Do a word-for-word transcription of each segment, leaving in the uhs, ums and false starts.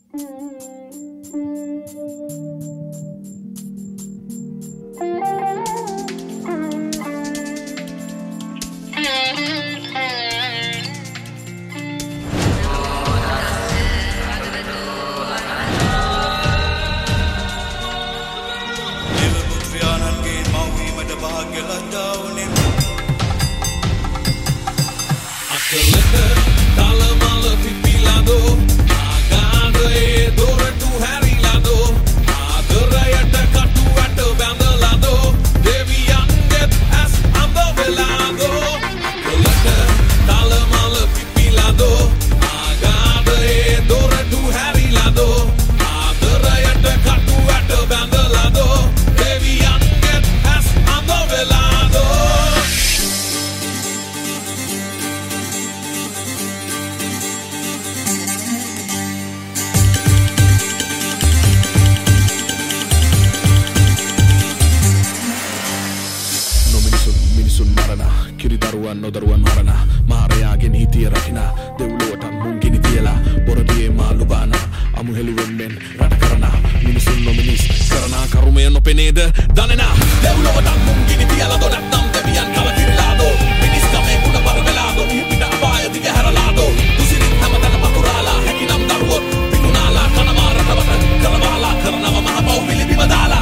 නොදරුවන් මරණ මාරයාගෙන් හිතිය රකින දෙව්ලොවට මුංගිනි තියලා බොරදියේ මාළු බාන අමු හෙළුවෙන්ෙන් රට කරන මිනිසුන් නොමිනිස් කරන කරුමය නොපෙනේද දනනා දෙව්ලොවට මුංගිනි තියලා දො නැත්නම් දෙවියන් කලකිරිලාදෝ මිනිස් කමේ කුණ බර වෙලාදෝ පිට අපාය දිග හැරලාදෝ දුසිරින් හැමතැන පතුරාලා හැකිනම් දරුවොත් පිටුනාලා කනවා රටවට කලවාලා කරනවා මහ පව් පිළිබිම දාලා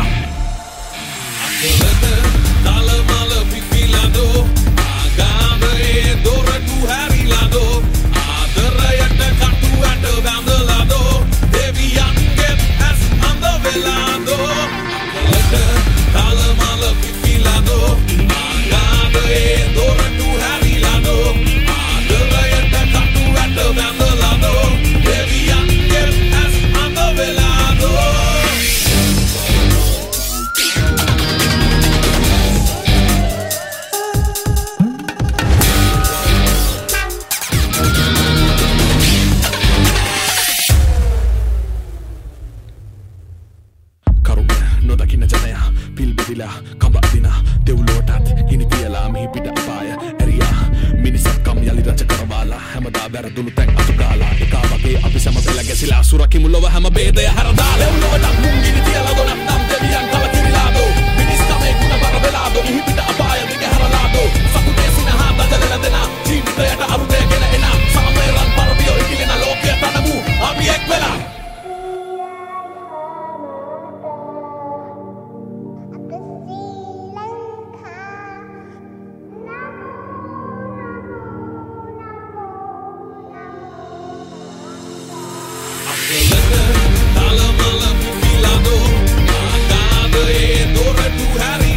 අකලත තලමල පිපිලාදෝ Dora tu hari lado Adarayata katu ata bandalado Deviyan get as anda velado Akalata talamala pipilado Agadae Dora tu hari lado Adarayata katu ata bandalado Deviyan get as anda velado නොදකින්න ජනයා පිල්බෙදිලා කඹදින දෙව්ලොවටත් ගිනි තියලා මෙහි පිට අපාය ඇරියා මිනිසක්කම් යලි රජ කරවාලා හැමදා වැරදුණු තැන් අතුගාලා එකා වගේ අපි සම පෙළ ගැසිලා සුරකිමු ලොව හැම බේදය හැරදා දෙව්ලොවටත් මුන් ගිනි තියලා දො නැත්නම් දෙවියන් කලකිරිලාදෝ මිනිස්කමේ කුණ බර වෙලාදෝ මෙහි පිට අපාය දිග හැරලාදෝ සතුටේ සිනහා බදලලා දෙන ජීවිතයට අරුතේගෙන එන සාමේරන් පරවියෝ ඉකිලෙන ලෝකය තනමු අපි එක් වෙලා Talamala pipilado Agadae Dora tu hari